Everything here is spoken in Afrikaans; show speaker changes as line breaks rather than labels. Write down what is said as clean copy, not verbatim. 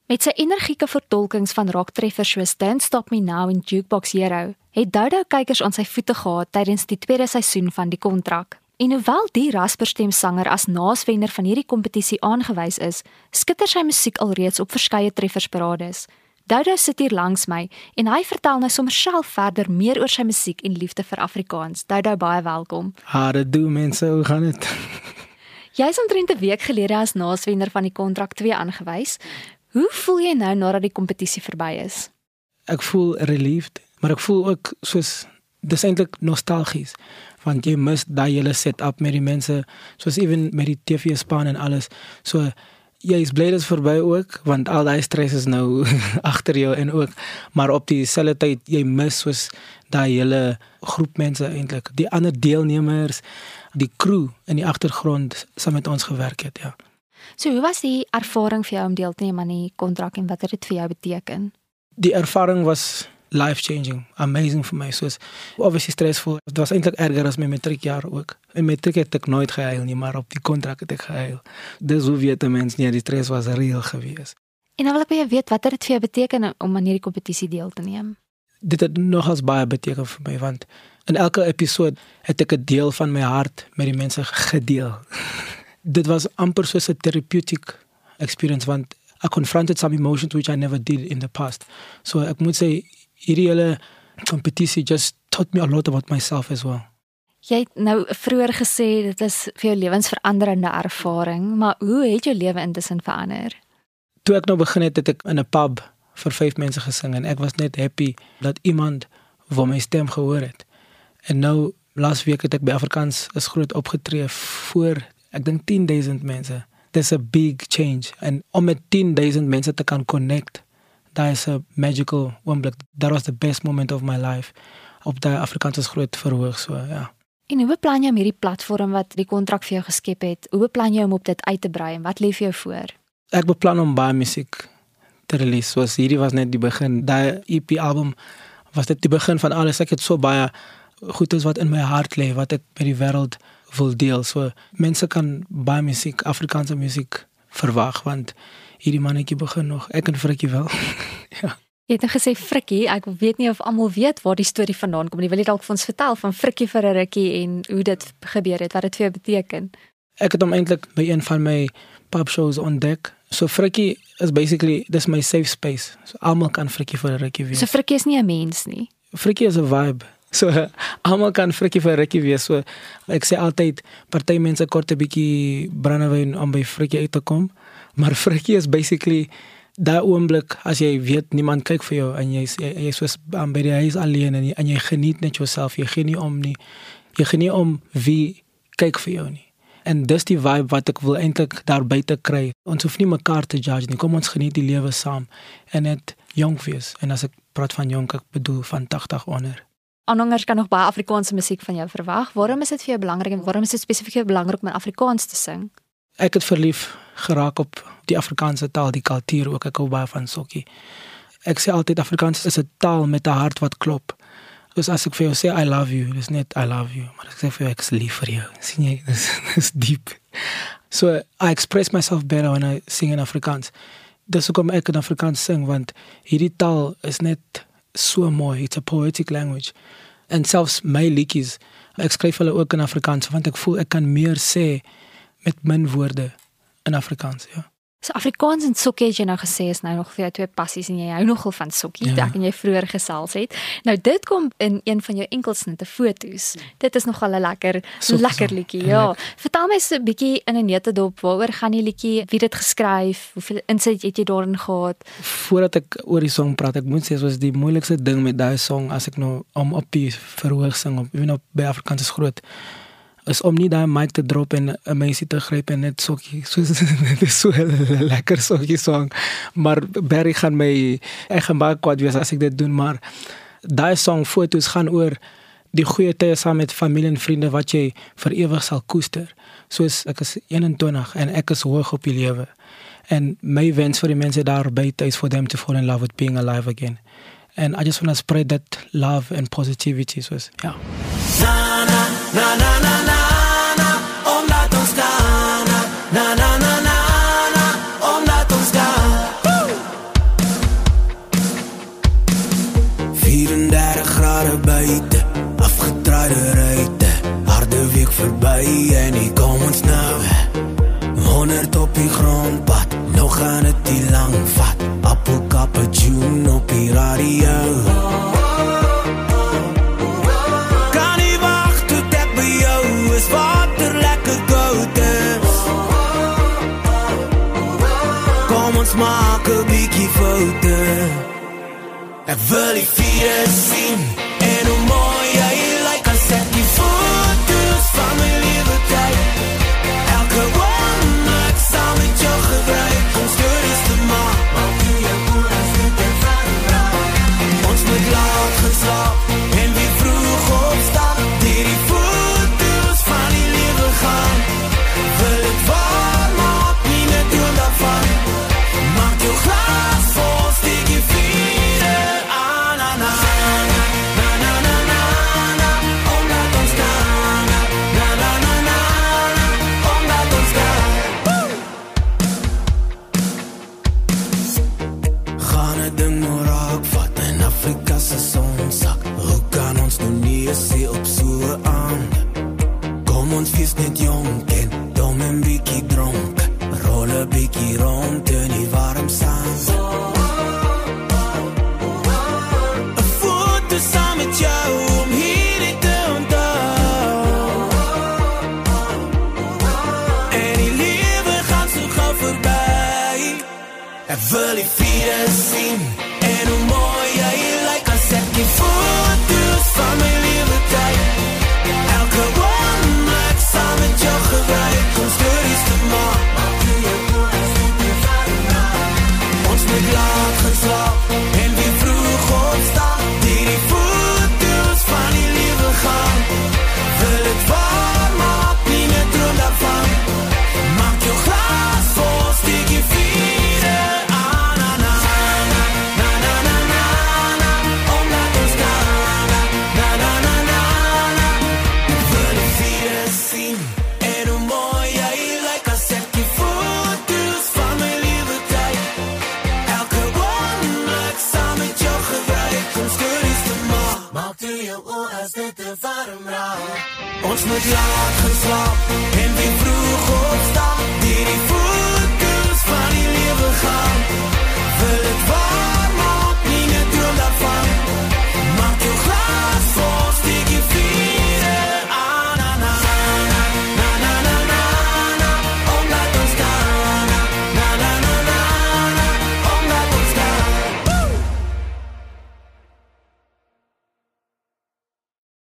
Met sy energieke vertolkings van rocktreffers soos Don't Stop Me Now en Jukebox Hero, het Dodo kykers aan sy voete gehad tydens die tweede seisoen van die kontrak. En hoewel die rasperstemsanger as naaswenner van hierdie kompetisie aangewys is, skitter sy musiek alreeds op verskeie treffersparades. Dodo sit hier langs my en hy vertel nou sommer self verder meer oor sy musiek en liefde vir Afrikaans. Dodo, baie welkom.
Dit doen mense, hoe gaan dit?
Jy is omtrent 'n week gelede as naaswenner van die kontrak 2 aangewys. Hoe voel jy nou nadat die kompetisie verby is?
Ek voel relieved, maar ek voel ook soos, dis eintlik nostalgies, want jy mis daai hele set-up met die mense, soos even met die TV-span en alles, so jy is bly dit is verby ook, want al die stress is nou agter jou en ook, maar op dieselfde tyd, jy mis soos daai hele groep mense eintlik, die ander deelnemers, die crew in die agtergrond saam met ons gewerk het, ja.
So hoe was die ervaring vir jou om deel te neem aan die kontrak en wat het dit vir jou beteken?
Die ervaring was life-changing, amazing vir my, soos obviously stressvol. Het was eintlik erger as my matriekjaar ook. In matriek het ek nooit gehuil nie, maar op die kontrak het ek gehuil. Dis hoe weet 'n mens nie, die stress was reëel gewees.
En nou wil ek by jou weet, wat het dit vir jou beteken om aan hierdie kompetisie deel te neem?
Dit het nogals baie beteken vir my, want in elke episode het ek 'n deel van my hart met die mense gedeel. Dit was amper soos 'n therapeutic experience, want I confronted some emotions which I never did in the past. So ek moet sê, hierdie hele competitie just taught me a lot about myself as well.
Jy het nou vroeër gesê, dit is vir jou lewensveranderende ervaring, maar hoe het jou lewe intussen verander?
Toe ek nou begin het ek in 'n pub vir 5 mense gesing en ek was net happy dat iemand vir my stem gehoor het. En nou, laas week het ek by Afrikaans is groot opgetree voor, ek dink 10,000 mense. There's a big change. En om met 10,000 mense te kan connect, dat is a magical oomblik. That was the best moment of my life. Op die Afrikaans is groot verhoog, so ja.
En hoe beplan jy om hierdie platform wat die kontrak vir jou geskep het, hoe beplan jy om op dit uit te brei en wat lê vir jou voor?
Ek beplan om baie musiek te release, soos hierdie was net die begin. Die EP-album was dit die begin van alles. Ek het so baie goedes wat in my hart lê, wat ek met die wêreld wil deel. So mense kan baie musiek, Afrikaanse musiek verwag, want hierdie mannetjie begin nog. Ek en Frikkie wel. Ja.
Jy het nou gesê Frikkie, ek weet nie of almal weet waar die storie vandaan kom nie. Wil jy dalk vir ons vertel van Frikkie vir 'n rukkie en hoe dit gebeur het, wat dit vir jou beteken?
Ek het hom eintlik by een van my pub shows ontdek. So Frikkie is basically, dis my safe space. So almal kan Frikkie vir 'n rukkie wees.
So Frikkie is nie 'n mens nie.
Frikkie is 'n vibe. So almal kan Frikkie vir 'n rukkie wees. So ek sê altyd, party mense kort 'n bietjie brandewyn om by Frikkie uit te kom, maar Frikkie is basically daai oomblik as jy weet niemand kyk vir jou en jy soos by die huis alleen en jy geniet net jouself. Jy geniet om nie. Jy geniet om wie kyk vir jou nie. En dis die vibe wat ek wil eintlik daar buite kry. Ons hoef nie mekaar te judge nie. Kom ons geniet die lewe saam en net jonk wees. En as ek praat van jonk, ek bedoel van 80 onder.
Aanhangers kan nog baie Afrikaanse musiek van jou verwag. Waarom is dit vir jou belangrik en waarom is dit spesifiek vir jou belangrik om in Afrikaans te sing?
Ek het verlief geraak op die Afrikaanse taal, die kultuur ook. Ek hou baie van sokkie. Ek sê altyd Afrikaans is 'n taal met 'n hart wat klop. Dus as ek vir jou sê I love you, dis net I love you, maar ek sê vir jou ek is lief vir jou. Sien jy, dis diep. So I express myself better when I sing in Afrikaans. Dis hoekom ek in Afrikaans sing, want hierdie taal is net so mooi. It's a poetic language. En selfs my liedjies, ek skryf hulle ook in Afrikaans, want ek voel ek kan meer sê met min woorde in Afrikaans, ja.
So Afrikaans en sokkie het jy nou gesê is nou nog vir jou 2 passies en jy hou nogal van sokkie,
Ja.
ek en jy vroeër gesels het. Nou dit kom in een van jou enkelsnitte foto's. Dit is nogal 'n lekker liedjie, ja. Vertel my so 'n bietjie in 'n neutedop, waaroor gaan die liedjie, wie dit geskryf, hoeveel insit het jy daarin gehad?
Voordat ek oor die song praat, ek moet sê soos die moeilikste ding met daai song as ek nou om op die verhoog sing, op by Afrikaans is groot, is om nie daai mic te drop en 'n meisie te gryp en net sokkie. Dit is so 'n lekker sokkie song. Maar Barry gaan ek gaan baie kwaad wees as ek dit doen, maar daai song foto's gaan oor die goeie tye saam met familie en vriende wat jy vir ewig sal koester. Soos ek is 21 en ek is hoog op die lewe. En my wens vir die mense daar buite is for them to fall in love with being alive again. And I just want to spread that love and positivity. Soos, ja. Na na na na na na.
jare buite, afgetraaide ruite, harde week verby en hier kom ons nou. 100 op die grondpad, nog gaan het die lang vat, appelkappe tune op die radio. Kan nie wacht tot ek by jou is, water lekker koud is. Kom ons maak 'n bietjie foute. Ek wil die vierde sien, en hoe mooi jy lyk as ek die foto's van my lewe kyk. Elke oomblik saam met jou gebruik, om stories te maak, maak jy jou goed as dit en verraai. Ons moet laat geslaap, en wie vroeg opstaan, die foto's van die lewe gaan. Wil het waar maak, nie net droom daarvan. Maak jou glas vol, steek jy vierde aan, na. Omdat ons kan, na. Omdat ons kan. Gaan het ding nou raak vat, in Afrika se sonsak. Hoe kan ons nou nie sê op soe aand? Kom ons fees net jonk en dom en bietjie dronk. Rol 'n bietjie rond in die warm sand. 'n foto saam met jou om hierdie te onthou. En die lewe gaan so gou verby. Ek wil die vierde sien, en hoe mooi jy lyk as ek die foto's van my lewe kyk. Elke oomblik saam met jou gebruik, om stories te maak. Ons moet laat geslaap, en wie vroeg opstaan, die foto's van die lewe gaan. Wil het waar maak, nie net droom daarvan. Maak jou glas vol, steek jy vierde aan, na. Omdat ons kan, na. Ek wil die vierde sien, en hoe mooi jy lyk as ek die foto's van my lewe kyk. Elke oomblik saam met jou gebruik, om stories te maak. Maak toe jou oor as dit te warm raak. Ons moet laat geslaap, en wie vroeg opstaan, die foto's van die lewe gaan.